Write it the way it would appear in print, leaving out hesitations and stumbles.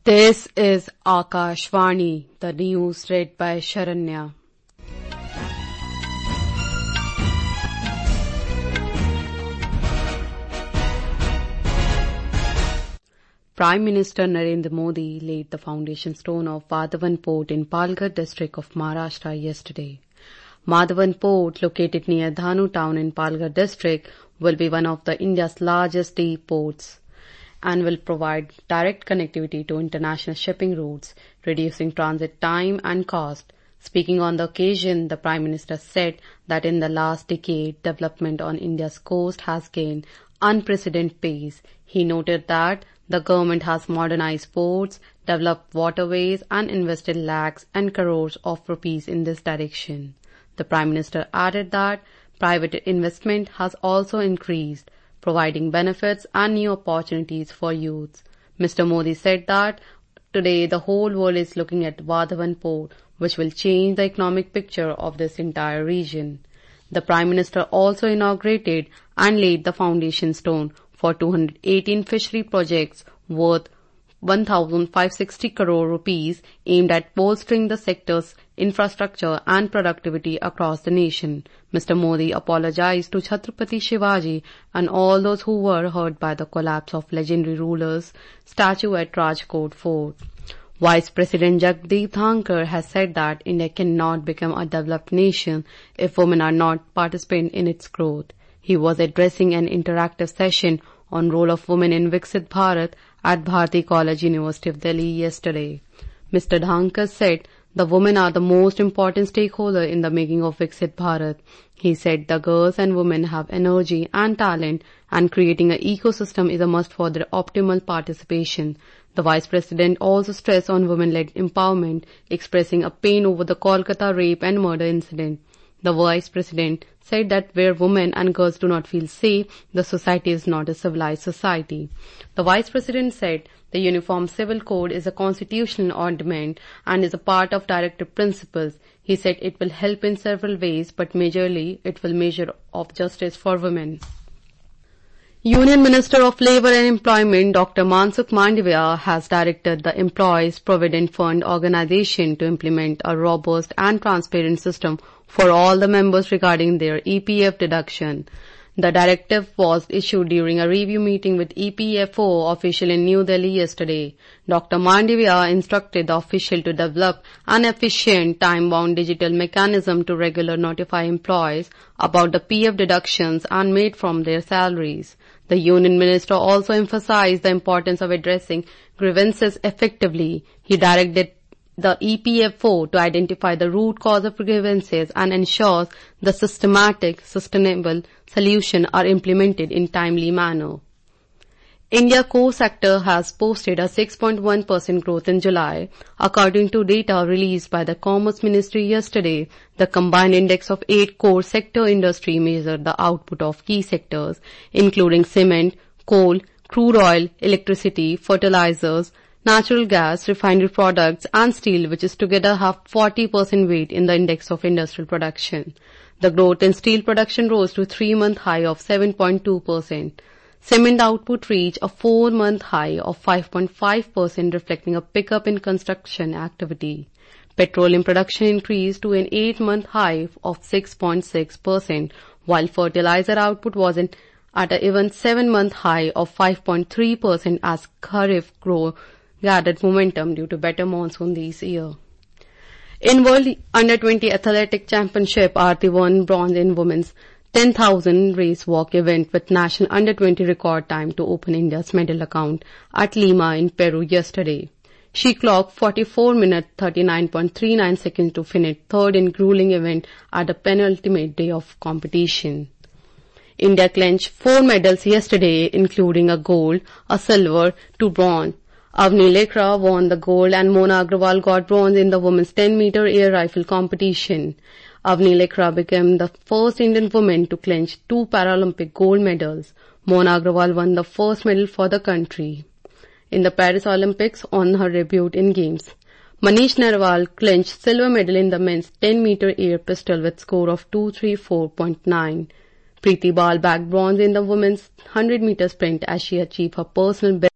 This is Akashvani, the news read by Sharanya. Prime Minister Narendra Modi laid the foundation stone of Vadhavan Port in Palghar district of Maharashtra yesterday. Vadhavan Port, located near Dhanu town in Palghar district, will be one of India's largest deep ports and will provide direct connectivity to international shipping routes, reducing transit time and cost. Speaking on the occasion, the Prime Minister said that in the last decade, development on India's coast has gained unprecedented pace. He noted that the government has modernized ports, developed waterways and invested lakhs and crores of rupees in this direction. The Prime Minister added that private investment has also increased, providing benefits and new opportunities for youths. Mr. Modi said that today the whole world is looking at Vadhavan Port, which will change the economic picture of this entire region. The Prime Minister also inaugurated and laid the foundation stone for 218 fishery projects worth 1,560 crore rupees aimed at bolstering the sector's infrastructure and productivity across the nation. Mr. Modi apologized to Chhatrapati Shivaji and all those who were hurt by the collapse of legendary ruler's statue at Rajkot Fort. Vice President Jagdeep Dhankar has said that India cannot become a developed nation if women are not participating in its growth. He was addressing an interactive session on role of women in Viksit Bharat at Bharati College, University of Delhi yesterday. Mr. Dhankar said the women are the most important stakeholder in the making of Viksit Bharat. He said the girls and women have energy and talent and creating an ecosystem is a must for their optimal participation. The Vice President also stressed on women-led empowerment, expressing a pain over the Kolkata rape and murder incident. The Vice President said that where women and girls do not feel safe, the society is not a civilized society. The Vice President said the Uniform Civil Code is a constitutional ornament and is a part of directive principles. He said it will help in several ways, but majorly it will measure of justice for women. Union Minister of Labour and Employment Dr. Mansukh Mandavia has directed the Employees Provident Fund Organisation to implement a robust and transparent system for all the members regarding their EPF deduction. The directive was issued during a review meeting with EPFO official in New Delhi yesterday. Dr. Mandavia instructed the official to develop an efficient, time-bound digital mechanism to regularly notify employees about the PF deductions and made from their salaries. The Union Minister also emphasized the importance of addressing grievances effectively. He directed the EPFO to identify the root cause of grievances and ensures the systematic, sustainable solutions are implemented in timely manner. India core sector has posted a 6.1% growth in July. According to data released by the Commerce Ministry yesterday, the combined index of 8 core sector industry measured the output of key sectors, including cement, coal, crude oil, electricity, fertilizers, natural gas, refinery products and steel, which is together have 40% weight in the index of industrial production. The growth in steel production rose to a 3-month high of 7.2%. Cement output reached a 4-month high of 5.5%, reflecting a pickup in construction activity. Petroleum production increased to an 8-month high of 6.6%, while fertilizer output was at an even 7-month high of 5.3% as Kharif growth gathered momentum due to better monsoon this year. In World Under-20 Athletic Championship, Aarti won bronze in women's 10,000 race walk event with national under-20 record time to open India's medal account at Lima in Peru yesterday. She clocked 44 minutes 39.39 seconds to finish third in grueling event at the penultimate day of competition. India clinched 4 medals yesterday, including a gold, a silver, 2 bronze. Avni Lekra won the gold and Mona Agrawal got bronze in the women's 10-meter air rifle competition. Avni Lekra became the first Indian woman to clinch 2 Paralympic gold medals. Mona Agrawal won the first medal for the country in the Paris Olympics on her debut in Games. Manish Narwal clinched silver medal in the men's 10-meter air pistol with score of 234.9. Preeti Bal bagged bronze in the women's 100-meter sprint as she achieved her personal best